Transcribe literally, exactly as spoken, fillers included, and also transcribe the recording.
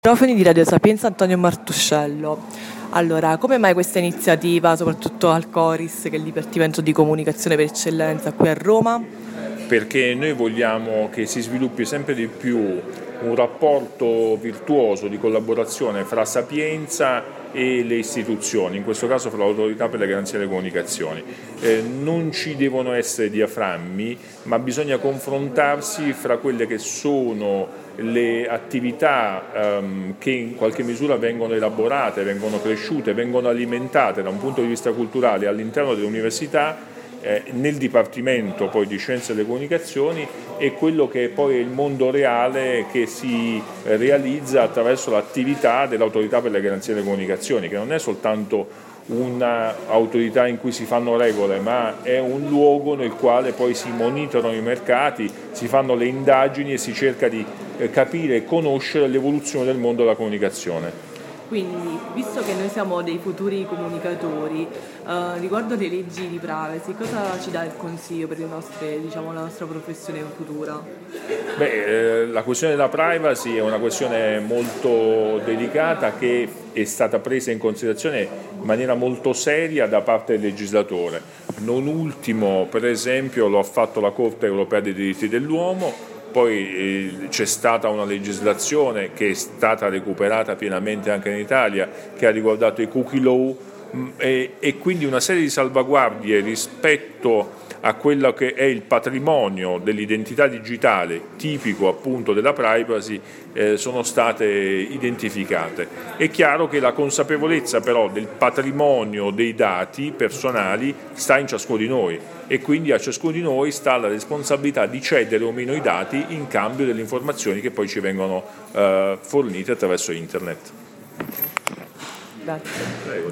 Microfoni di Radio Sapienza, Antonio Martuscello. Allora, come mai questa iniziativa, soprattutto al Coris, che è il Dipartimento di Comunicazione per Eccellenza qui a Roma? Perché noi vogliamo che si sviluppi sempre di più un rapporto virtuoso di collaborazione fra Sapienza e le istituzioni, in questo caso fra l'Autorità per le Garanzie delle Comunicazioni. Eh, non ci devono essere diaframmi, ma bisogna confrontarsi fra quelle che sono le attività ehm, che in qualche misura vengono elaborate, vengono cresciute, vengono alimentate da un punto di vista culturale all'interno dell'università, eh, nel Dipartimento poi di Scienze delle Comunicazioni, e quello che è poi il mondo reale che si realizza attraverso l'attività dell'Autorità per le Garanzie delle Comunicazioni, che non è soltanto un'autorità in cui si fanno regole, ma è un luogo nel quale poi si monitorano i mercati, si fanno le indagini e si cerca di capire e conoscere l'evoluzione del mondo della comunicazione. Quindi, visto che noi siamo dei futuri comunicatori, eh, riguardo le leggi di privacy, cosa ci dà il consiglio per le nostre, diciamo, la nostra professione futura? Beh, eh, la questione della privacy è una questione molto delicata che è stata presa in considerazione in maniera molto seria da parte del legislatore. Non ultimo, per esempio, lo ha fatto la Corte Europea dei Diritti dell'Uomo. Poi eh, c'è stata una legislazione che è stata recuperata pienamente anche in Italia, che ha riguardato i cookie law, mh, e, e quindi una serie di salvaguardie rispetto a quello che è il patrimonio dell'identità digitale, tipico appunto della privacy, eh, sono state identificate. È chiaro che la consapevolezza però del patrimonio dei dati personali sta in ciascuno di noi, e quindi a ciascuno di noi sta la responsabilità di cedere o meno i dati in cambio delle informazioni che poi ci vengono eh, fornite attraverso internet. Grazie. Prego.